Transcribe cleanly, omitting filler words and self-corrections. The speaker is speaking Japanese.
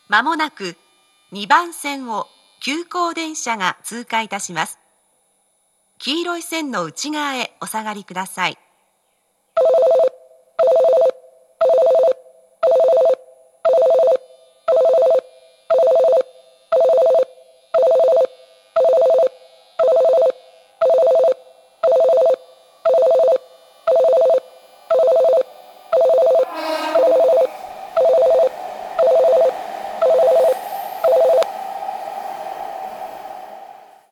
まもなく2番線を急行電車が通過いたします。黄色い線の内側へお下がりください。